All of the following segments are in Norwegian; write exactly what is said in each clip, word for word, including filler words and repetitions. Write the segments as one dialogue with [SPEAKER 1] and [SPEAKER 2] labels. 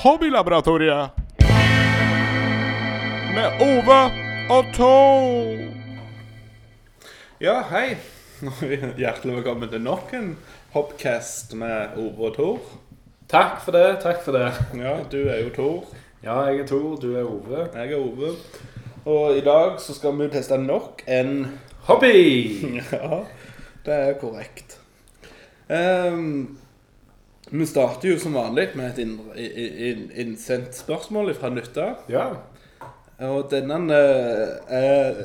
[SPEAKER 1] Hobbylaboratoriet med Ove og Tor.
[SPEAKER 2] Ja, hei. Hjertelig velkommen til nok en Hobcast med Ove og Tor.
[SPEAKER 3] Takk for det, takk for det.
[SPEAKER 2] Ja, du er jo Tor.
[SPEAKER 3] Ja, jeg er Tor, du er Ove.
[SPEAKER 2] Jeg er Ove. Og i dag så skal vi teste nok en
[SPEAKER 3] hobby.
[SPEAKER 2] Ja, det er korrekt. Um, vi starter jo som vanlig med et inn, inn, innsendt spørsmål fra lytter.
[SPEAKER 3] Ja.
[SPEAKER 2] Og denne er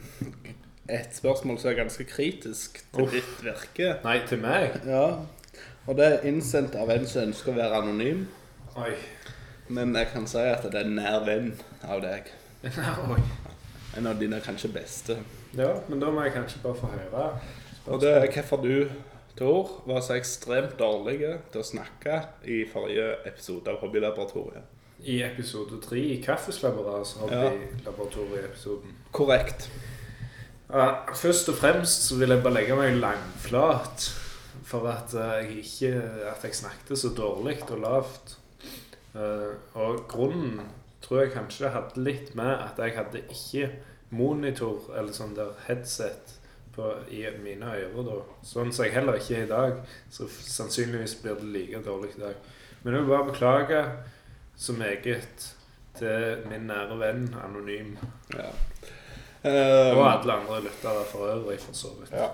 [SPEAKER 2] et spørsmål som er ganske kritisk til
[SPEAKER 3] Uff.
[SPEAKER 2] ditt virke.
[SPEAKER 3] Nei, til meg?
[SPEAKER 2] Ja, og det er innsendt av en som ønsker å være anonym.
[SPEAKER 3] Oi.
[SPEAKER 2] Men jeg kan si at det er en nær venn av deg.
[SPEAKER 3] Oi.
[SPEAKER 2] En av dine kanskje beste.
[SPEAKER 3] Ja, men da må jeg kanskje bare få høre.
[SPEAKER 2] Og det er hvorfor du, Tor, var så ekstremt dårlig til å snakke i forrige episode av Hobbylaboratoriet.
[SPEAKER 3] I episode tre, i Kaffeslabberas Hobbylaboratoriet-episoden.
[SPEAKER 2] Korrekt.
[SPEAKER 3] Ja, først og fremst så vil jeg bare legge meg langflat for at jeg ikke, at jeg snakket så dårlig og lavt. Uh, og grunnen tror jeg kanskje hadde litt med at jeg hadde ikke monitor eller sånn der headset på, i mine ører da. Sånn som jeg heller ikke er i dag, så sannsynligvis blir det like dårlig i dag. Men jeg vil bare beklage så meget til min nære venn, anonym.
[SPEAKER 2] Ja.
[SPEAKER 3] Um, og
[SPEAKER 2] Um,
[SPEAKER 3] alle andre lyttere for øvrig, for så vidt.
[SPEAKER 2] ja.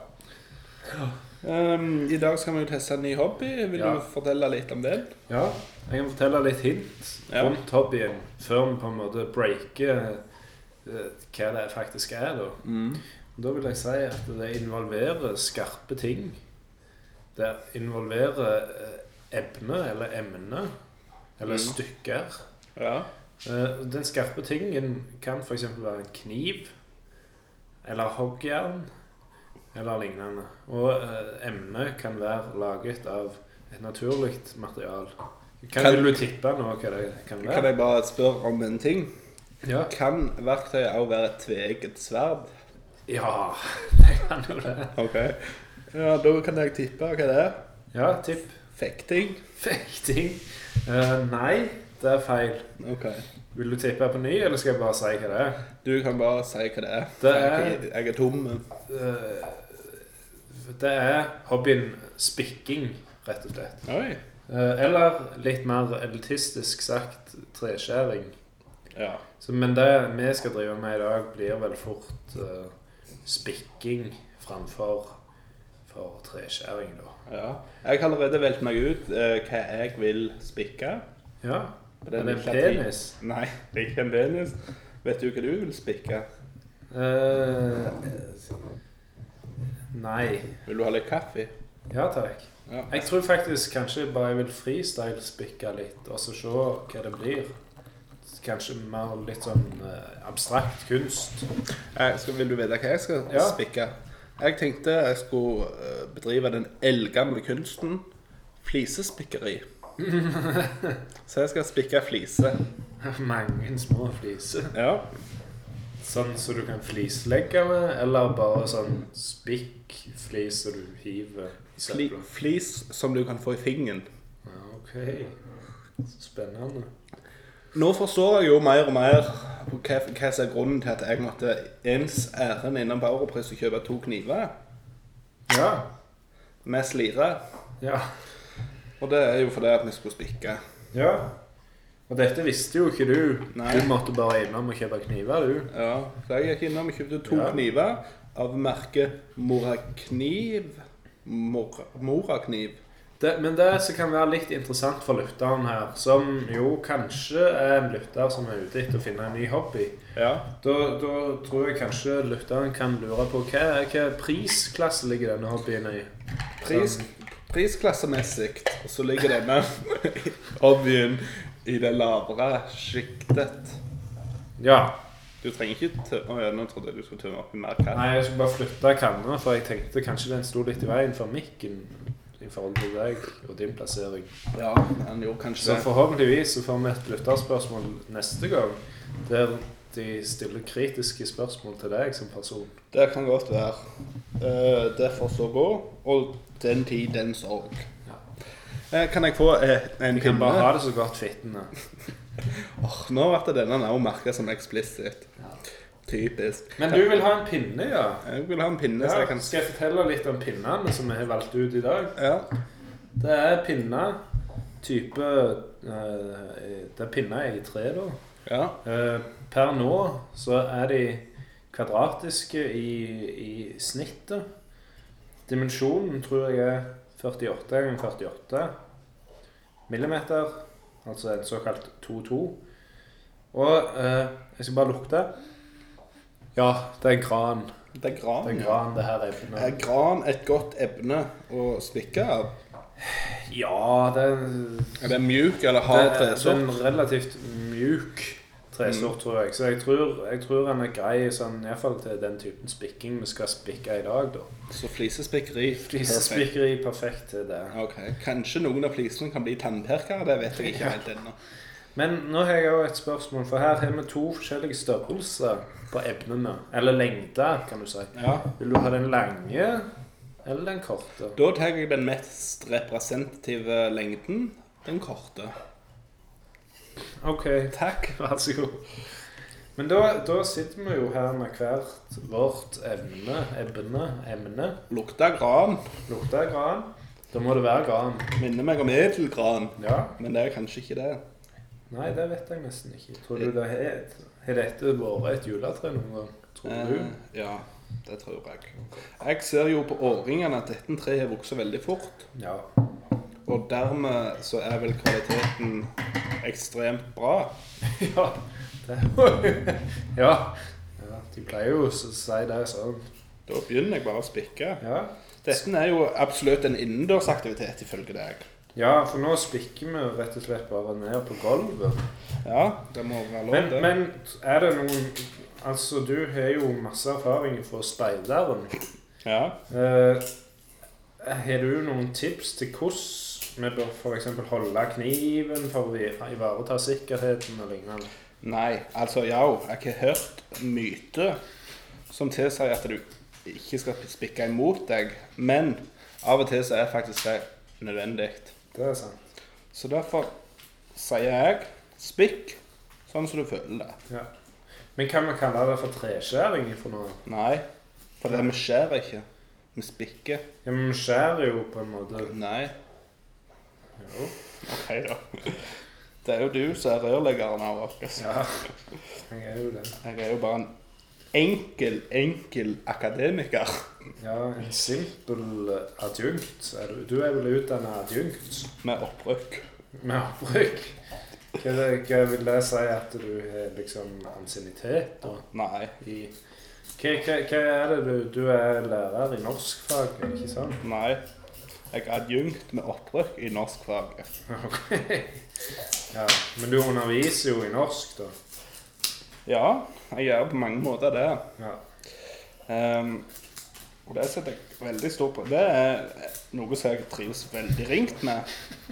[SPEAKER 2] Um, I dag skal vi jo teste en ny hobby. Vil
[SPEAKER 3] Ja.
[SPEAKER 2] du fortelle litt om det?
[SPEAKER 3] Ja, jeg kan fortelle litt hint
[SPEAKER 2] Ja.
[SPEAKER 3] rundt hobbyen, før vi på en måte breaker eh, hva det faktisk er da.
[SPEAKER 2] Mm.
[SPEAKER 3] Da vil jeg si at det involverer skarpe ting. Det involverer eh, emne eller emne, eller
[SPEAKER 2] Mm.
[SPEAKER 3] stykker.
[SPEAKER 2] Ja.
[SPEAKER 3] Eh, den skarpe tingen kan for eksempel være en kniv, eller hoggjern, eller lignende. Og eh, emne kan være laget av et naturlig material. Kan,
[SPEAKER 2] Kan-
[SPEAKER 3] vil du tippe nå hva det kan være?
[SPEAKER 2] Kan jeg bare spørre om en ting?
[SPEAKER 3] Ja.
[SPEAKER 2] Kan verktøyet også være et tveegget sverd?
[SPEAKER 3] Ja, det kan jo det.
[SPEAKER 2] Ok. Ja, da kan jeg tippe hva det er.
[SPEAKER 3] Ja, tipp.
[SPEAKER 2] Fekting.
[SPEAKER 3] Fekting. Eh, nei, det er feil.
[SPEAKER 2] Ok.
[SPEAKER 3] Vil du tippe på ny, eller skal jeg bare si hva det er?
[SPEAKER 2] Du kan bare si hva det er.
[SPEAKER 3] Det er-
[SPEAKER 2] Jeg, jeg er tom. men-
[SPEAKER 3] Eh, det er hobbyen spikking, rett og slett.
[SPEAKER 2] Oi.
[SPEAKER 3] Eh, eller litt mer elitistisk sagt, treskjæring.
[SPEAKER 2] Ja.
[SPEAKER 3] Så, men det vi skal drive med i dag blir vel fort uh, spikking framfor for treskjæring da.
[SPEAKER 2] Ja. Jeg har allerede valgt meg ut eh, hva jeg vil spikke.
[SPEAKER 3] Ja,
[SPEAKER 2] På
[SPEAKER 3] er
[SPEAKER 2] den
[SPEAKER 3] det en
[SPEAKER 2] lille
[SPEAKER 3] penis?
[SPEAKER 2] ti- Nei, det er ikke en penis. Vet du hva du vil spikke?
[SPEAKER 3] Eh, nei.
[SPEAKER 2] Vil du ha litt kaffe?
[SPEAKER 3] Ja, takk.
[SPEAKER 2] Ja.
[SPEAKER 3] Jeg tror faktisk kanskje bare jeg vil freestyle-spikke litt, og så se hva det blir. Kanskje mer litt sånn eh, abstrakt kunst.
[SPEAKER 2] Jeg skal, vil du vite hva jeg skal
[SPEAKER 3] Ja.
[SPEAKER 2] spikke? Jeg tenkte jeg skulle eh, bedrive den eldgamle kunsten flisespikkeri. Så jeg skal spikke flise.
[SPEAKER 3] Mange små fliser.
[SPEAKER 2] Ja.
[SPEAKER 3] Sånn så du kan flislegge med, eller bare sånn spikk-flis som du hiver i
[SPEAKER 2] Fli,
[SPEAKER 3] søpla.
[SPEAKER 2] flis som du kan få i fingeren.
[SPEAKER 3] Ja, ok. Spennende.
[SPEAKER 2] Nå forstår jeg jo mer og mer på hva, hva som er grunnen til at jeg måtte ens æren innom på Europris og kjøpe to kniver
[SPEAKER 3] Ja.
[SPEAKER 2] med slire.
[SPEAKER 3] Ja.
[SPEAKER 2] Og det er jo fordi at vi skulle spikke.
[SPEAKER 3] Ja. Og dette visste jo ikke du.
[SPEAKER 2] Nei.
[SPEAKER 3] Du måtte bare innom og kjøpe kniver, du.
[SPEAKER 2] Ja, så jeg gikk innom og kjøpte to
[SPEAKER 3] Ja.
[SPEAKER 2] kniver av merket Morakniv. Mor Morakniv.
[SPEAKER 3] Det, men det som kan være litt interessant for lytteren her, som jo kanskje er en lytter som er ute etter å finne en ny hobby,
[SPEAKER 2] Ja.
[SPEAKER 3] da, da tror jeg kanskje lytteren kan lure på hva, hva prisklasse ligger denne hobbyen i?
[SPEAKER 2] Pris, prisklassemessig så ligger denne hobbyen i det lavere skiktet.
[SPEAKER 3] Ja.
[SPEAKER 2] Du trenger ikke tø- Å ja, nå trodde jeg du skulle tømme opp i mer kaffe.
[SPEAKER 3] Nei, jeg skulle bare flytte kanna, for jeg tenkte kanskje den sto litt i veien for mikken i forhold til deg og din plassering.
[SPEAKER 2] Ja, han gjorde kanskje
[SPEAKER 3] Så
[SPEAKER 2] det.
[SPEAKER 3] forhåpentligvis så får vi et lytterspørsmål neste gang, der de stiller kritiske spørsmål til deg som person.
[SPEAKER 2] Det kan godt være. Uh, det får så gå, og den tid, den sorg.
[SPEAKER 3] Ja.
[SPEAKER 2] Eh, Kan jeg få eh, en
[SPEAKER 3] Vi kan bare
[SPEAKER 2] pinne?
[SPEAKER 3] ha det så godt fittende.
[SPEAKER 2] Åh, nå ble denne nå merket som explicit. Typisk.
[SPEAKER 3] Men du vil ha en pinne, ja?
[SPEAKER 2] Jeg vil ha en pinne, så
[SPEAKER 3] Ja,
[SPEAKER 2] jeg kan...
[SPEAKER 3] skal jeg fortelle litt om pinnene som vi har valgt ut i dag?
[SPEAKER 2] Ja.
[SPEAKER 3] Det er pinner, type, eh, det er pinner i tre da.
[SPEAKER 2] Ja.
[SPEAKER 3] Eh, per nå så er de kvadratiske i, i snittet. Dimensjonen tror jeg er førtiåtte ganger førtiåtte millimeter, altså en såkalt to to. Og eh, jeg skal bare lukte. Ja, det er gran.
[SPEAKER 2] Det er gran.
[SPEAKER 3] Det er gran, det her ebnet.
[SPEAKER 2] Er gran et godt ebne å spikke av?
[SPEAKER 3] Ja, det er,
[SPEAKER 2] Er det mjuk eller
[SPEAKER 3] det,
[SPEAKER 2] hard
[SPEAKER 3] det er
[SPEAKER 2] tresort?
[SPEAKER 3] en relativt mjuk tresort, tror jeg. Så jeg tror, jeg tror den er grei sånn, i hvert fall til den typen spikking vi skal spikke i dag, da.
[SPEAKER 2] Så flisespikkeri.
[SPEAKER 3] Flisespikkeri perfekt til det.
[SPEAKER 2] Ok, kanskje noen av flisene kan bli tannperkere, det vet jeg ikke helt ennå.
[SPEAKER 3] Men nå har jeg også et spørsmål, for her har vi to forskjellige størrelser på ebnene. Eller lengde, kan du si.
[SPEAKER 2] Ja.
[SPEAKER 3] Vil du ha den lange, eller den korte?
[SPEAKER 2] Da tar jeg den mest representative lengden, den korte.
[SPEAKER 3] Ok,
[SPEAKER 2] Takk.
[SPEAKER 3] vær så god. Men da, da sitter vi jo her med hvert vårt emne, ebne, emne.
[SPEAKER 2] Lukta gran.
[SPEAKER 3] Lukter gran. Da må det være gran.
[SPEAKER 2] Minner meg om edelgran,
[SPEAKER 3] Ja.
[SPEAKER 2] men det er kanskje ikke det.
[SPEAKER 3] Nei, det vet jeg nesten ikke. Tror du det har, har dette vært et juletre noen gang? Tror du?
[SPEAKER 2] Eh, ja, det tror jeg. Jeg ser jo på årringene at dette treet har vokset veldig fort.
[SPEAKER 3] Ja.
[SPEAKER 2] Og dermed så er vel kvaliteten ekstremt bra.
[SPEAKER 3] Ja. Det, ja. Ja. De pleier jo å si det sånn.
[SPEAKER 2] Da begynner jeg bare å spikke.
[SPEAKER 3] Ja.
[SPEAKER 2] Dette er jo absolutt en innendørsaktivitet ifølge deg.
[SPEAKER 3] Ja, for nå spikker vi rett og slett bare ned på gulvet.
[SPEAKER 2] Ja, det må være lov
[SPEAKER 3] Men,
[SPEAKER 2] det.
[SPEAKER 3] men er det noen... Altså, du har jo masse erfaring fra speideren.
[SPEAKER 2] Ja.
[SPEAKER 3] Eh, har du noen tips til hvordan vi bør for eksempel holde kniven for å ivareta sikkerheten og lignende?
[SPEAKER 2] Nei, altså ja, jeg har hørt myte som tilsier at du ikke skal spikke imot deg, men av og til så er faktisk det nødvendig.
[SPEAKER 3] Det er sant.
[SPEAKER 2] Så derfor sier jeg spikk sånn som du føler det.
[SPEAKER 3] Ja. Men kan vi kalle det for treskjæring for noe?
[SPEAKER 2] Nei, for det vi skjærer ikke. Vi spikker.
[SPEAKER 3] Ja, men vi skjærer jo på en måte.
[SPEAKER 2] Nei.
[SPEAKER 3] Jo.
[SPEAKER 2] Ok da. Det er jo du som er rørleggeren av oss.
[SPEAKER 3] Ja, jeg er jo det.
[SPEAKER 2] Jeg er jo bare en enkel, enkel akademiker.
[SPEAKER 3] Ja, en simpel adjunkt. Er du, du er vel utdannet adjunkt?
[SPEAKER 2] Med opprykk.
[SPEAKER 3] Med opprykk? Hva, det- hva vil det si at du har liksom ansiennitet da?
[SPEAKER 2] Nei.
[SPEAKER 3] I, hva, hva, hva er det du, du er lærer i norskfag, er det ikke sant?
[SPEAKER 2] Nei. Jeg er adjunkt med opprykk i norskfaget.
[SPEAKER 3] Ok. Ja, men du underviser jo i norsk da.
[SPEAKER 2] Ja, jeg gjør på mange måter det.
[SPEAKER 3] Ja.
[SPEAKER 2] Um, og det setter jeg veldig stor på. Det er noe som jeg trives veldig ringt med.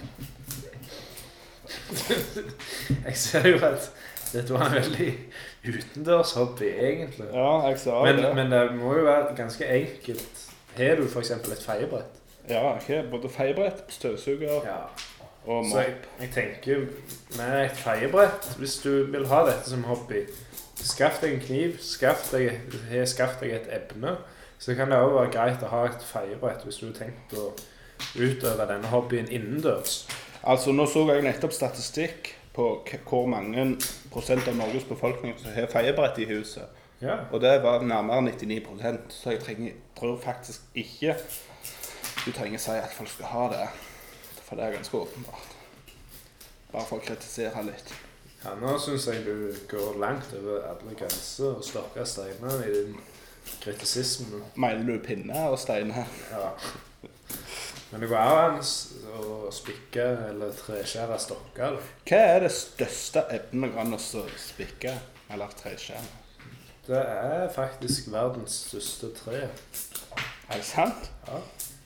[SPEAKER 3] Jeg ser jo at dette var en veldig utendørs hobby, egentlig.
[SPEAKER 2] Ja, jeg sa
[SPEAKER 3] Men,
[SPEAKER 2] det.
[SPEAKER 3] men det må jo være ganske enkelt. Har du for eksempel et feiebrett?
[SPEAKER 2] Ja, ikke både feiebrett, støvsuger
[SPEAKER 3] Ja.
[SPEAKER 2] og
[SPEAKER 3] Så jeg,
[SPEAKER 2] mopp.
[SPEAKER 3] jeg tenker med et feiebrett, hvis du vil ha dette som hobby, skaff deg en kniv, skaff deg, he- skaff deg et ebne, så kan det også være greit å ha et feiebrett hvis du har tenkt å utøve denne hobbyen innendørs.
[SPEAKER 2] Altså, nå så jeg nettopp statistikk på k- hvor mange prosent av Norges befolkning som har feiebrett i huset.
[SPEAKER 3] Ja.
[SPEAKER 2] Og det var nærmere nittini prosent, så jeg trenger, tror faktisk ikke du trenger si at folk skal ha det. For det er ganske åpenbart. Bare for å kritisere litt.
[SPEAKER 3] Ja, nå synes jeg du går langt over alle grenser og stokker steiner i din kritisisme.
[SPEAKER 2] Mener du pinne og steiner?
[SPEAKER 3] Ja. Men det går an å spikke eller treskjære stokker. Da.
[SPEAKER 2] Hva er det største ebnet går an å spikke eller treskjære?
[SPEAKER 3] Det er faktisk verdens største tre.
[SPEAKER 2] Er det sant?
[SPEAKER 3] Ja.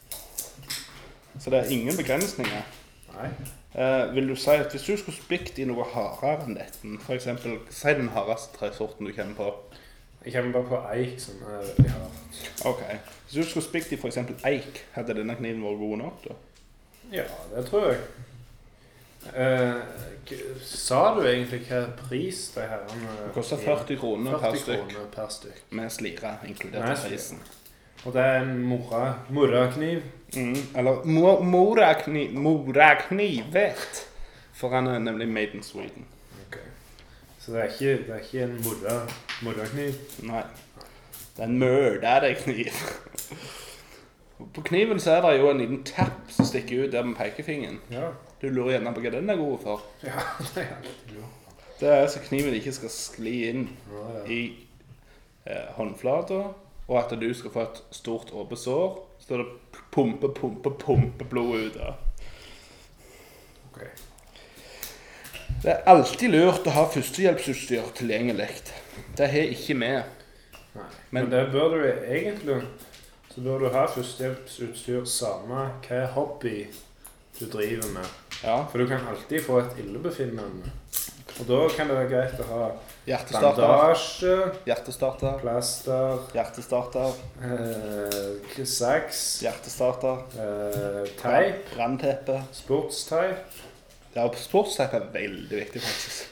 [SPEAKER 2] Så det er ingen begrensninger?
[SPEAKER 3] Nei.
[SPEAKER 2] Eh, vil du si at hvis du skulle spikt i noe hardere enn dette, for eksempel, si den hardeste tresorten du kjenner på?
[SPEAKER 3] Jeg kommer bare på eik som er veldig hardt.
[SPEAKER 2] Ok. Hvis du skulle spikt i for eksempel eik, hadde denne kniven vært god nok da?
[SPEAKER 3] Ja, det tror jeg. Eh, sa du egentlig hva pris det her?
[SPEAKER 2] Det koster førti kroner per stykk.
[SPEAKER 3] kroner per stykk.
[SPEAKER 2] Med slire, inkludert
[SPEAKER 3] Med
[SPEAKER 2] i
[SPEAKER 3] slire.
[SPEAKER 2] prisen.
[SPEAKER 3] Og det er en mora, morakniv.
[SPEAKER 2] Mm, eller mo- morakniv, moraknivet. For han er nemlig made in Sweden.
[SPEAKER 3] Ok. Så det er ikke, det er ikke en mora, morakniv?
[SPEAKER 2] Nei. Det er en mørdærekniv. På kniven så er det jo en liten tapp som stikker ut der med pekefingeren.
[SPEAKER 3] Ja.
[SPEAKER 2] Du lurer gjerne på hva den er god for.
[SPEAKER 3] Ja, det er alltid lurt.
[SPEAKER 2] Det er så kniven ikke skal skli inn
[SPEAKER 3] Ja, ja.
[SPEAKER 2] i eh, håndflata, og at du skal få et stort åpent sår, så det pumpe, pumpe, pumpe blod ut av.
[SPEAKER 3] Ok.
[SPEAKER 2] Det er alltid lurt å ha førstehjelpsutstyr tilgjengelig. Det har ikke med.
[SPEAKER 3] Nei.
[SPEAKER 2] Men-
[SPEAKER 3] Men, det bør du egentlig, så bør du ha førstehjelpsutstyr samme hva hobby du driver med.
[SPEAKER 2] Ja,
[SPEAKER 3] For du kan alltid få et illebefinnende. Og da kan det være greit å ha
[SPEAKER 2] hjertestarter,
[SPEAKER 3] bandasje,
[SPEAKER 2] hjertestarter,
[SPEAKER 3] plaster,
[SPEAKER 2] hjertestarter,
[SPEAKER 3] eh, saks,
[SPEAKER 2] hjertestarter,
[SPEAKER 3] eh, teip,
[SPEAKER 2] brannteppe.
[SPEAKER 3] sportsteip.
[SPEAKER 2] Ja, sportsteip er veldig viktig faktisk.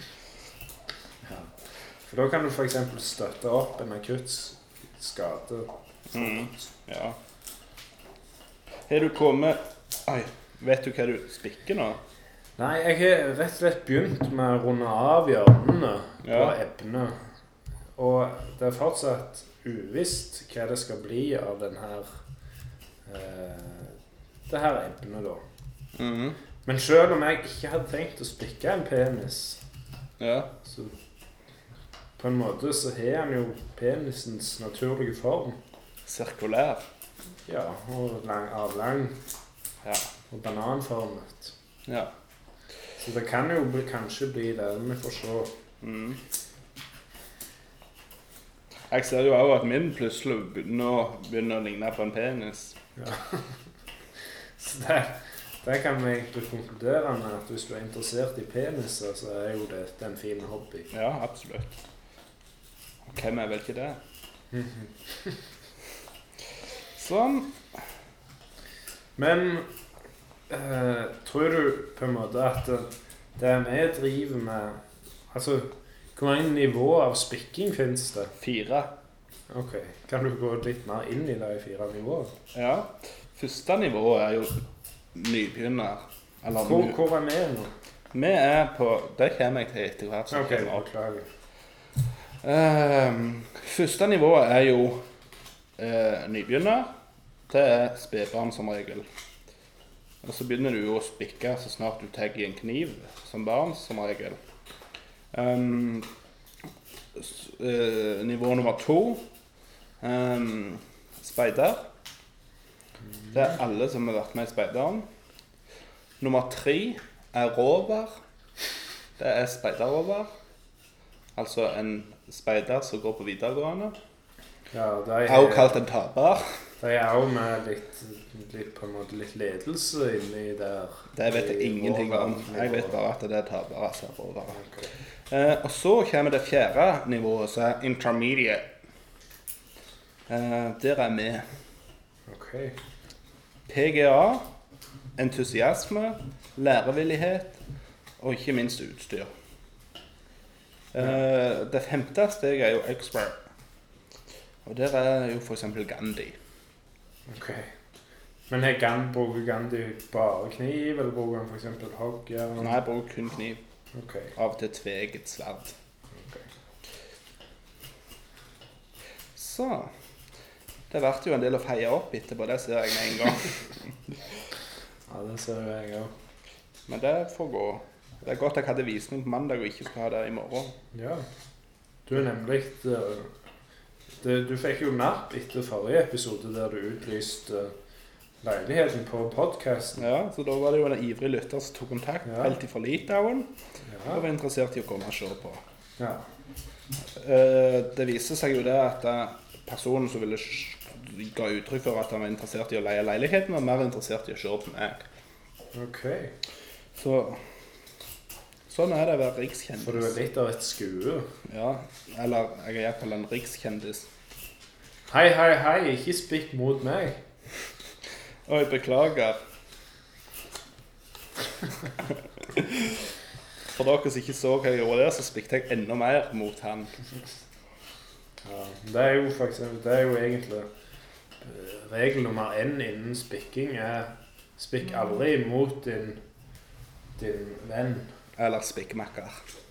[SPEAKER 3] For da kan du for eksempel støtte opp en akutt skade.
[SPEAKER 2] Mm. Ja. Har du kommet... Oi, vet du hva du spikker nå?
[SPEAKER 3] Nei, jeg har rett og slett begynt med å runde av hjørnene på
[SPEAKER 2] Ja.
[SPEAKER 3] ebbene. Og det er fortsatt uvisst hva det skal bli av den her eh, det her ebbene da.
[SPEAKER 2] Mhm.
[SPEAKER 3] Men selv om jeg ikke hadde tenkt å spikke en penis,
[SPEAKER 2] Ja.
[SPEAKER 3] så på en måte så har han jo penisens naturlige form.
[SPEAKER 2] Sirkulær.
[SPEAKER 3] Ja, og lang, avlang
[SPEAKER 2] Ja.
[SPEAKER 3] og bananformet.
[SPEAKER 2] Ja.
[SPEAKER 3] Så det kan jo bli, kanskje bli det, vi får se.
[SPEAKER 2] Mhm. Jeg ser jo også at min plutselig nå begynner å ligne på en penis.
[SPEAKER 3] Så det, det kan vi egentlig konkludere med at hvis du er interessert i peniser, så er jo dette en fin hobby.
[SPEAKER 2] Ja, absolutt. Og hvem er vel ikke det? Sånn.
[SPEAKER 3] Men eh, tror du på en måte at det vi driver med, altså hvor mange nivåer av spikking finnes det?
[SPEAKER 2] Fire.
[SPEAKER 3] Ok, kan du gå litt mer inn i de fire nivåer?
[SPEAKER 2] Ja. Første nivå er jo nybegynner. Eller
[SPEAKER 3] Hvor,
[SPEAKER 2] nu-
[SPEAKER 3] hvor er vi nå?
[SPEAKER 2] Vi er på... Det kommer jeg til etter hvert. som
[SPEAKER 3] Ok,
[SPEAKER 2] kommer opp.
[SPEAKER 3] beklager.
[SPEAKER 2] Ehm, første nivå er jo eh, nybegynner. Det er spedbarn som regel. Og så begynner du jo å spikke så snart du tar i en kniv som barn, som regel. Ehm, s- eh, nivå nummer to, ehm, speider. Det er alle som har vært med i speideren. Nummer tre er rover. Det er speiderrover. Altså en speider som går på videregående.
[SPEAKER 3] Ja, de
[SPEAKER 2] Også kalt en taper.
[SPEAKER 3] de er også med litt, litt, på en måte litt ledelse inni der.
[SPEAKER 2] Det vet jeg
[SPEAKER 3] I
[SPEAKER 2] ingenting
[SPEAKER 3] rover-
[SPEAKER 2] om. Jeg vet bare at det er tapere som er rovere.
[SPEAKER 3] Ok.
[SPEAKER 2] Eh, og så kommer det fjerde nivået, som er intermediate. Eh, der er vi.
[SPEAKER 3] Ok.
[SPEAKER 2] P G A, entusiasme, lærevillighet og ikke minst utstyr. Eh, det femte steget er jo expert. Og der er jo for eksempel Gandhi.
[SPEAKER 3] Ok. Men har Gandhi, bruker Gandhi bare kniv, eller bruker han for eksempel hoggjern?
[SPEAKER 2] Nei, jeg bruker kun kniv.
[SPEAKER 3] Ok.
[SPEAKER 2] Av og til tveget sverd.
[SPEAKER 3] Ok.
[SPEAKER 2] Så det ble jo en del å feie opp etterpå, det ser jeg med en gang.
[SPEAKER 3] Ja, det ser jo jeg òg.
[SPEAKER 2] Men det får gå. Det er godt jeg hadde visning på mandag og ikke skal ha det i morgen.
[SPEAKER 3] Ja. Du er nemlig eh, det, Du fikk jo napp etter forrige episode der du utlyste leiligheten på podcasten.
[SPEAKER 2] Ja, så da var det jo en ivrig lytter som tok kontakt
[SPEAKER 3] Ja.
[SPEAKER 2] helt fra Litauen
[SPEAKER 3] Ja.
[SPEAKER 2] og var interessert i å komme og se på.
[SPEAKER 3] Ja.
[SPEAKER 2] Eh, Det viser seg jo det at eh, personen som ville sj- ga uttrykk for at han var interessert i å leie leiligheten, var mer interessert i å se på meg.
[SPEAKER 3] Ok.
[SPEAKER 2] Så sånn er det å være
[SPEAKER 3] For du er
[SPEAKER 2] rikskjendis.
[SPEAKER 3] litt av et skue.
[SPEAKER 2] Ja, eller jeg er i hvert fall en rikskjendis.
[SPEAKER 3] Hei, hei, hei, ikke spikk mot meg.
[SPEAKER 2] Oi, beklager. For dere som ikke så hva jeg gjorde der, så spikket jeg enda mer mot han.
[SPEAKER 3] Ja, det er jo faktisk, det er jo egentlig regel nummer én innen spikking er spikk aldri mot din, din venn.
[SPEAKER 2] Eller spikkmakker.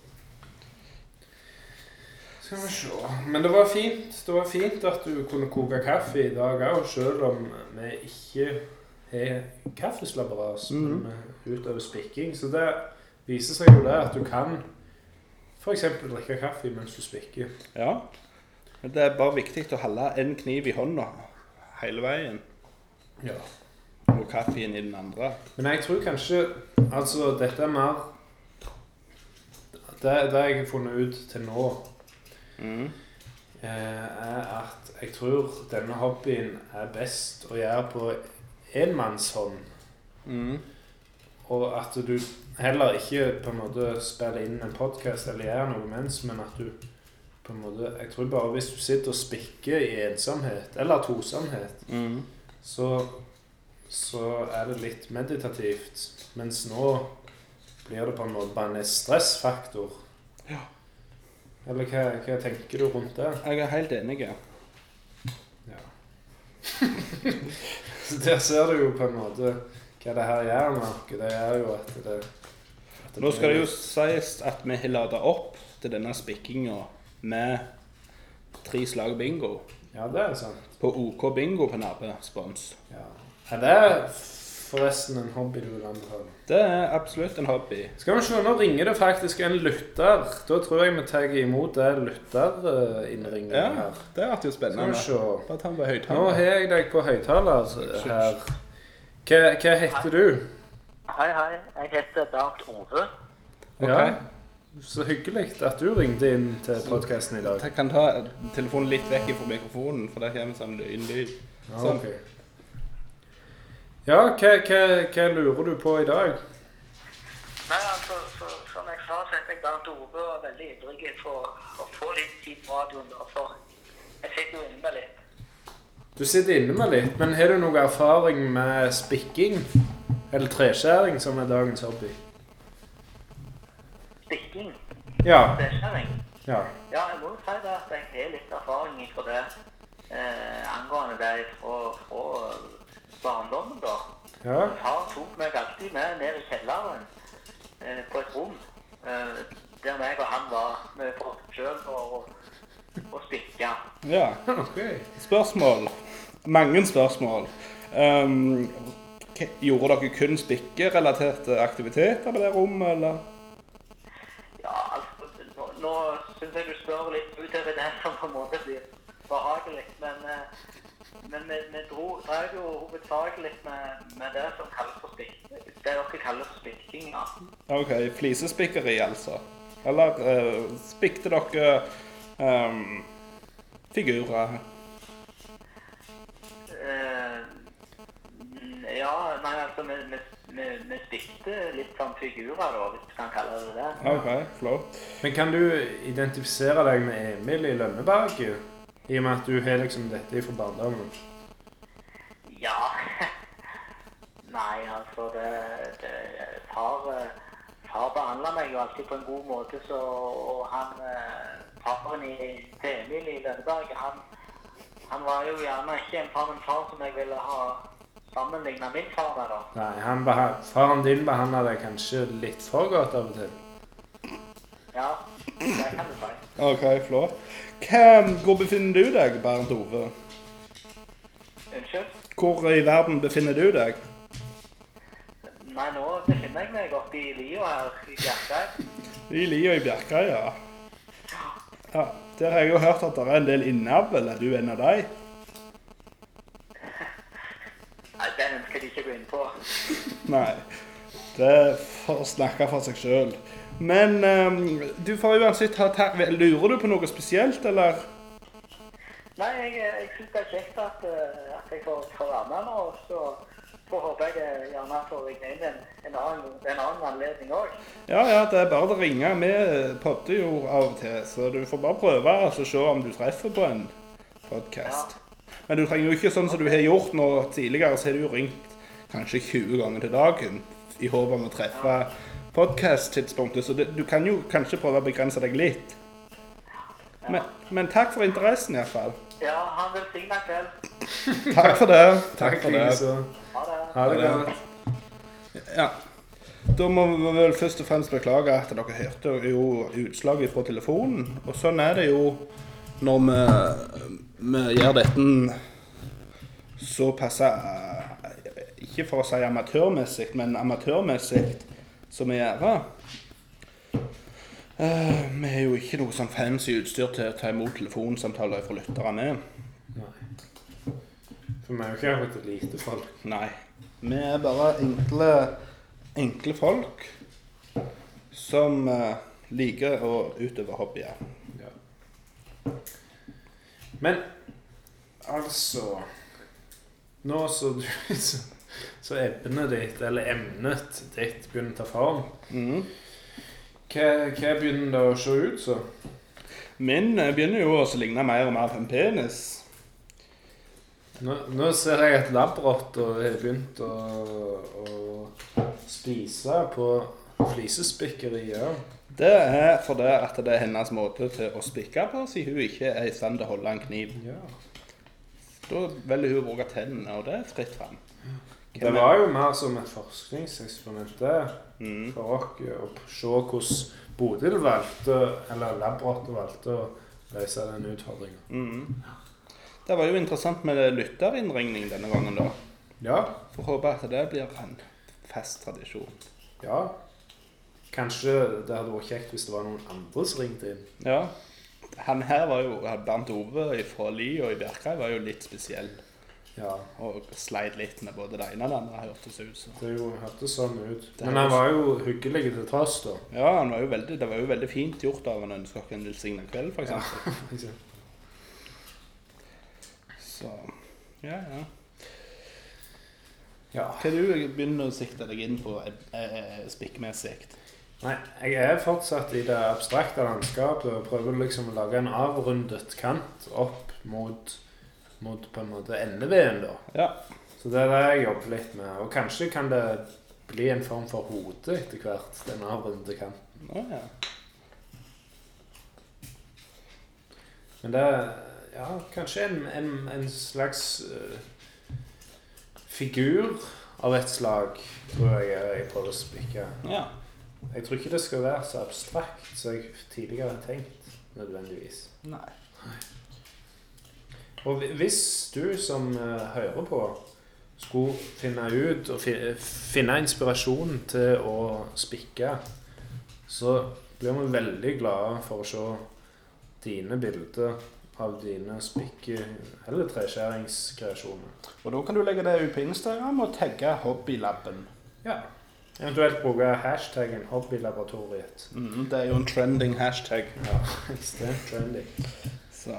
[SPEAKER 3] Skal vi se. Men det var fint, det var fint at du kunne koke kaffe i dag også, selv om vi ikke har kaffeslabberas,
[SPEAKER 2] Mhm.
[SPEAKER 3] men vi utover spikking. Så det viser seg jo det at du kan for eksempel drikke kaffe mens du spikker.
[SPEAKER 2] Ja. Men det er bare viktig å holde en kniv i hånda hele veien.
[SPEAKER 3] Ja.
[SPEAKER 2] Og kaffen i den andre.
[SPEAKER 3] Men jeg tror kanskje, altså dette er mer, det, det jeg har funnet ut til nå,
[SPEAKER 2] Mm.
[SPEAKER 3] eh, er at jeg tror denne hobbyen er best å gjøre på enmannshånd.
[SPEAKER 2] Mm.
[SPEAKER 3] Og at du heller ikke på en måte spiller inn en podcast eller gjør noe mens, men at du på en måte, jeg tror bare hvis du sitter og spikker i ensomhet, eller tosomhet,
[SPEAKER 2] Mm.
[SPEAKER 3] så, så er det litt meditativt. Mens nå blir det på en måte bare en stressfaktor.
[SPEAKER 2] Ja.
[SPEAKER 3] Eller hva, hva tenker du rundt det?
[SPEAKER 2] Jeg er helt enig.
[SPEAKER 3] Ja. Så der ser du jo på en måte hva det her gjør med oss. Det er jo at det, at det
[SPEAKER 2] Nå skal det jo
[SPEAKER 3] blir-
[SPEAKER 2] sies at vi har ladet opp til denne spikkinga med tre slag bingo.
[SPEAKER 3] Ja, det er sant.
[SPEAKER 2] På OK Bingo på Nabbe-spons.
[SPEAKER 3] Ja. Er det forresten en hobby du vil anbefale?
[SPEAKER 2] Det er absolutt en hobby.
[SPEAKER 3] Skal vi se, nå ringer det faktisk en lytter. Da tror jeg vi tar imot det lytterinnringen
[SPEAKER 2] Ja,
[SPEAKER 3] her.
[SPEAKER 2] det ble jo
[SPEAKER 3] Skal vi
[SPEAKER 2] spennende.
[SPEAKER 3] se.
[SPEAKER 2] Bare ta den på
[SPEAKER 3] Nå
[SPEAKER 2] høyttaler.
[SPEAKER 3] har jeg deg på høyttaler her. Hva, hva heter du?
[SPEAKER 4] Hei, hei. Jeg heter Bernt Ove.
[SPEAKER 2] Ok.
[SPEAKER 3] Ja, så hyggelig at du ringte inn til podcasten i dag.
[SPEAKER 2] Jeg kan ta telefonen litt vekk fra mikrofonen, for det kommer sånn lyd.
[SPEAKER 3] Ja,
[SPEAKER 2] Sånn.
[SPEAKER 3] ok. Ja, hva, hva, hva lurer du på i dag?
[SPEAKER 4] Nei, altså, så, som jeg sa, så heter jeg Bernt Ove og er veldig ivrig for å få litt tid på radioen da, for jeg sitter jo inne med litt.
[SPEAKER 3] Du sitter inne med litt, men har du noe erfaring med spikking? Eller treskjæring, som er dagens hobby?
[SPEAKER 4] Stikking,
[SPEAKER 3] Ja,
[SPEAKER 4] treskjæring.
[SPEAKER 3] ja.
[SPEAKER 4] Ja, jeg må jo si det at jeg har litt erfaring fra det eh, angående det fra, fra barndommen da.
[SPEAKER 3] Ja,
[SPEAKER 4] Far tok meg alltid med ned i kjelleren eh, på et rom eh, der meg og han var med folk selv og, og spikka.
[SPEAKER 2] Ja.
[SPEAKER 3] ok.
[SPEAKER 2] Spørsmål. Mange spørsmål. Um, k- gjorde dere kun spikkerelaterte aktiviteter på det rommet, eller?
[SPEAKER 4] Ja, altså, nå, nå synes jeg du spør litt utover det som på en måte blir behagelig, men, eh, men vi, vi dro, drev jo hovedsakelig med, med det som kalles for spikking. Det dere kaller for spikking, ja.
[SPEAKER 2] Ok, flisespikkeri altså. Eller uh, spikte dere um, figurer?
[SPEAKER 4] Eh, ja, nei, altså, vi, vi, vi, vi spikte litt sånn figurer da, hvis du kan kalle det det.
[SPEAKER 2] Ok, flott.
[SPEAKER 3] Men kan du identifisere deg med Emil i Lønneberget? I og med at du har liksom dette fra barndommen.
[SPEAKER 4] Ja. Nei, altså, det, det far, eh, far behandlet meg jo alltid på en god måte, så, og han, eh, faren i til Emil i Lønneberget, han, han var jo gjerne ikke en far, en far som jeg ville ha sammenlignet min far med da.
[SPEAKER 3] Nei, han beha- faren din behandler deg kanskje litt for godt av og til.
[SPEAKER 4] Ja, det kan du si.
[SPEAKER 2] Ok, flott. Hva, hvor befinner du deg, Bernt Ove?
[SPEAKER 4] Unnskyld?
[SPEAKER 2] Hvor i verden befinner du deg?
[SPEAKER 4] Nei, nå befinner jeg meg oppe i Lio her i Bjerkreim.
[SPEAKER 2] I Lia i Bjerkreia. Ja, der har jeg jo hørt at det er en del innavl. Er du en av dem?
[SPEAKER 4] Nei, den ønsker jeg ikke gå inn på.
[SPEAKER 2] Nei, det får snakke for seg selv. Men um, du får uansett ha takk. Lurer du på noe spesielt, eller?
[SPEAKER 4] Nei, jeg, jeg synes det er kjekt at, eh, at jeg får, får være med nå, og så får håpe jeg eh, gjerne får ringe inn en, en, annen, en annen anledning også.
[SPEAKER 2] Ja, ja, det er bare å ringe. Vi podder jo av og til, så du får bare prøve og se om du treffer på en podcast. Men du trenger jo ikke sånn som du har gjort nå tidligere, så har du jo ringt kanskje tjue ganger til dagen i håp om å treffe podcast-tidspunktet, så det, du kan jo kanskje prøve å begrense deg litt. Men, men takk for interessen i hvert fall.
[SPEAKER 4] Ja, han vil signa kveld.
[SPEAKER 2] Takk for det. Takk for det.
[SPEAKER 3] Så.
[SPEAKER 4] Ha det.
[SPEAKER 3] Ha det godt.
[SPEAKER 2] Ja. Da må vi vel først og fremst beklage at dere hørte jo utslaget fra telefonen. Og sånn er det jo når vi, vi gjør dette såpass, ikke for å si amatørmessig, men amatørmessig som vi gjør. Uh, vi er jo ikke noe sånn fancy utstyr til å ta imot telefonsamtaler fra lyttere med.
[SPEAKER 3] Nei. For vi er jo ikke akkurat et lite folk.
[SPEAKER 2] Nei. Vi er bare enkle, enkle folk som uh, liker å utøve hobbyer.
[SPEAKER 3] Ja. Men altså nå så du så, så emnet ditt, eller emnet ditt begynner å ta form.
[SPEAKER 2] Mhm.
[SPEAKER 3] Hva, hva begynner det å se ut så?
[SPEAKER 2] Min uh, begynner jo å ligne mer og mer på en penis.
[SPEAKER 3] Nå, nå ser jeg at labrott og har begynt å, å spise på flisespikkeriet.
[SPEAKER 2] Det er fordi at det er hennes måte til å spikke på, siden hun ikke er i stand til å holde en kniv.
[SPEAKER 3] Ja.
[SPEAKER 2] Da velger hun å bruke tennene, og det er fritt frem.
[SPEAKER 3] Det var jo mer som et forskningseksperiment der,
[SPEAKER 2] Mm.
[SPEAKER 3] for dere å se hvordan Bodil valgte, eller labrott valgte å løse den utfordringen.
[SPEAKER 2] Mm. Det var jo interessant med lytterinnringning denne gangen da.
[SPEAKER 3] Ja,
[SPEAKER 2] For håpe at det blir en fast tradisjon.
[SPEAKER 3] ja. Kanskje det hadde vært kjekt hvis det var noen andre som ringte inn.
[SPEAKER 2] Ja, han her var jo, Bernt Ove fra Li og i Bjerkreim var jo litt spesiell.
[SPEAKER 3] Ja,
[SPEAKER 2] Og sleit litt med både det ene og det andre, hørtes ut. Så.
[SPEAKER 3] det jo hørtes sånn ut.
[SPEAKER 2] Det
[SPEAKER 3] Men han var jo hyggelig til tross da.
[SPEAKER 2] Ja, han var jo veldig, det var jo veldig fint gjort av han ønsker dere en velsignet kveld, for eksempel. Så, ja, ja.
[SPEAKER 3] Ja.
[SPEAKER 2] Hva er du begynner å sikte deg inn på eh, spikkmessig?
[SPEAKER 3] Nei, jeg er fortsatt i det abstrakte landskapet og prøver liksom å lage en avrundet kant opp mot, mot på en måte endeveden da.
[SPEAKER 2] Ja.
[SPEAKER 3] Så det er det jeg jobber litt med. Og kanskje kan det bli en form for hode etter hvert, den avrunde kanten.
[SPEAKER 2] Å, ja.
[SPEAKER 3] Men det er ja, kanskje en, en, en slags uh, figur av et slag, tror jeg jeg prøver å spikke.
[SPEAKER 2] Ja.
[SPEAKER 3] Jeg tror ikke det skal være så abstrakt som jeg tidligere har tenkt, nødvendigvis.
[SPEAKER 2] Nei.
[SPEAKER 3] Og hvis du som uh, hører på skulle finne ut og fi, finne inspirasjon til å spikke, så blir vi veldig glade for å se dine bilder av dine spikke- eller treskjæringskreasjoner.
[SPEAKER 2] Og da kan du legge det ut på Instagram og tagge hobbylabben.
[SPEAKER 3] Ja. Eventuelt bruke hashtaggen hobbylaboratoriet.
[SPEAKER 2] Mm, det er jo en trending hashtag.
[SPEAKER 3] Ja, ekstremt trendy.
[SPEAKER 2] Så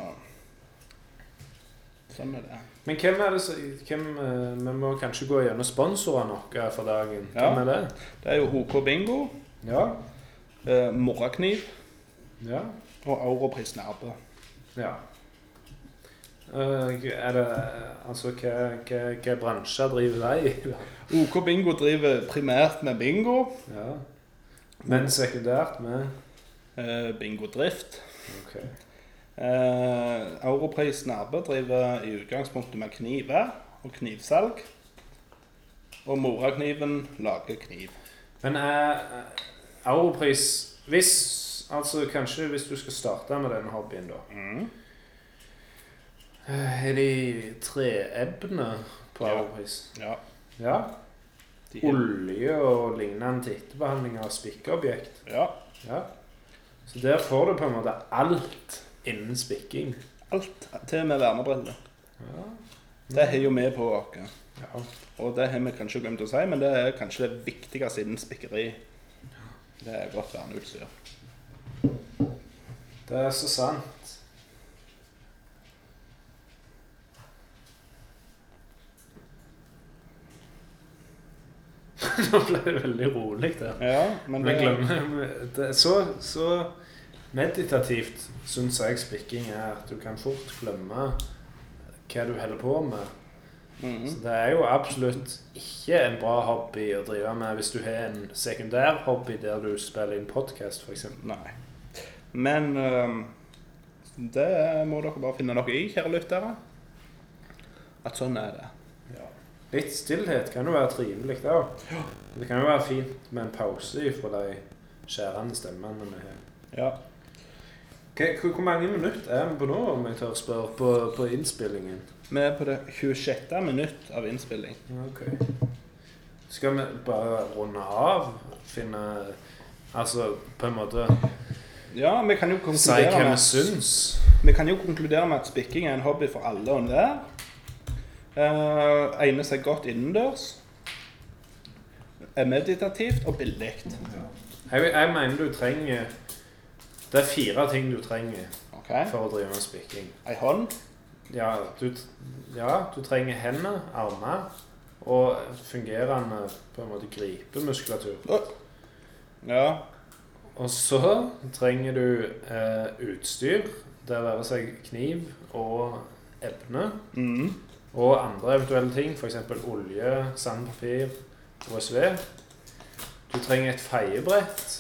[SPEAKER 2] sånn er det.
[SPEAKER 3] Men hvem er det som hvem, eh, vi må kanskje gå gjennom sponsorene noe for dagen. Hvem
[SPEAKER 2] Ja.
[SPEAKER 3] er det?
[SPEAKER 2] Det er jo H K Bingo,
[SPEAKER 3] Ja.
[SPEAKER 2] eh, Morrakniv
[SPEAKER 3] Ja.
[SPEAKER 2] og Europris Nærbe.
[SPEAKER 3] Ja. Eh, er det altså hva, hva, hva bransjer driver de i?
[SPEAKER 2] O K Bingo driver primært med bingo,
[SPEAKER 3] Ja. Men sekundært med
[SPEAKER 2] eh, bingodrift.
[SPEAKER 3] Ok.
[SPEAKER 2] Eh, Europris Nærbe driver i utgangspunktet med kniver og knivsalg. Og Morrakniven lager kniv.
[SPEAKER 3] Men er Europris hvis altså kanskje hvis du skal starte med denne hobbyen da.
[SPEAKER 2] Mm.
[SPEAKER 3] Er de treebbene på
[SPEAKER 2] Ja.
[SPEAKER 3] Europris?
[SPEAKER 2] Ja.
[SPEAKER 3] Ja.
[SPEAKER 2] De,
[SPEAKER 3] Olje og lignende til etterbehandling av spikkeobjekt.
[SPEAKER 2] ja.
[SPEAKER 3] Ja. Så der får du på en måte alt innen spikking.
[SPEAKER 2] Alt til og med vernebriller.
[SPEAKER 3] Ja.
[SPEAKER 2] Det har jo vi på oss.
[SPEAKER 3] Ja.
[SPEAKER 2] Og det har vi kanskje glemt å si, men det er kanskje det viktigste innen spikkeri. Det er godt verneutstyr.
[SPEAKER 3] Det er så sant. Nå ble det veldig rolig der.
[SPEAKER 2] Ja, men
[SPEAKER 3] Men
[SPEAKER 2] det,
[SPEAKER 3] glemmer det er så, så meditativt synes jeg spikking er at du kan fort glemme hva du holder på med.
[SPEAKER 2] Mm.
[SPEAKER 3] Så det er jo absolutt ikke en bra hobby å drive med hvis du har en sekundær hobby der du spiller inn podcast, for eksempel.
[SPEAKER 2] Nei. Men um, det må dere bare finne dere i, kjære lyttere. At sånn er det.
[SPEAKER 3] Ja. Litt stillhet kan jo være trivelig da. Det kan jo være fint med en pause fra de skjærende stemmene vi har.
[SPEAKER 2] Ja.
[SPEAKER 3] Hvor, hvor mange minutter er vi på nå, om jeg tør spørre, på, på innspillingen?
[SPEAKER 2] Vi er på det tjuesjette minutt av innspilling.
[SPEAKER 3] Ok. Skal vi bare runde av? Finne, altså på en måte...
[SPEAKER 2] Ja, vi kan jo
[SPEAKER 3] Si
[SPEAKER 2] konkludere
[SPEAKER 3] hva vi
[SPEAKER 2] med,
[SPEAKER 3] syns.
[SPEAKER 2] vi kan jo konkludere med at spikking er en hobby for alle og enhver. Uh, egner seg godt innendørs. Er meditativt og billig.
[SPEAKER 3] Jeg, jeg mener du trenger... Det er fire ting du trenger
[SPEAKER 2] Okay.
[SPEAKER 3] for å drive med spikking.
[SPEAKER 2] Ei hånd.
[SPEAKER 3] Ja, du, ja, du trenger hender, armer og fungerende på en måte gripemuskulatur.
[SPEAKER 2] Ja.
[SPEAKER 3] Og så trenger du eh, utstyr, det være seg kniv og ebne,
[SPEAKER 2] Mm.
[SPEAKER 3] og andre eventuelle ting, for eksempel olje, sandpapir, O S V. Du trenger et feiebrett,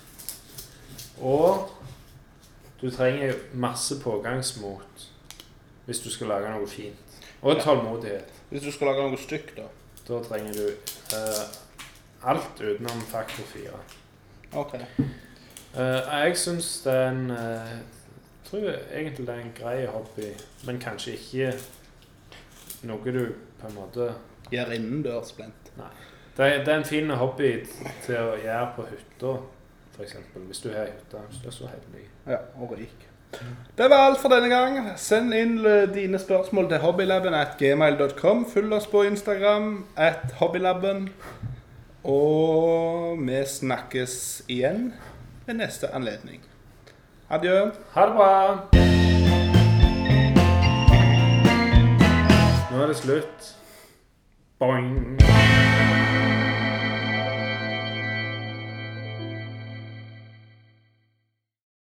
[SPEAKER 3] og du trenger masse pågangsmot hvis du skal lage noe fint. Og tålmodighet.
[SPEAKER 2] Hvis du skal lage noe stygt da.
[SPEAKER 3] Da trenger du eh, alt utenom faktor fire.
[SPEAKER 2] Ok.
[SPEAKER 3] Eh, jeg synes det er en... Eh, jeg tror egentlig det er en grei hobby, men kanskje ikke noe du på en måte...
[SPEAKER 2] Gjør innendørs, Blent.
[SPEAKER 3] Nei. Det er, det er en fin hobby til å gjøre på hytta, for eksempel. Hvis du har hytta, hvis du er så heldig.
[SPEAKER 2] Ja, og rik. Det var alt for denne gang. Send inn dine spørsmål til hobbylabben at gmail dot com. Følg oss på Instagram at hobbylabben. Og vi snakkes igjen ved neste anledning. Adjø.
[SPEAKER 3] Ha det bra! Nå er det slutt. Boing!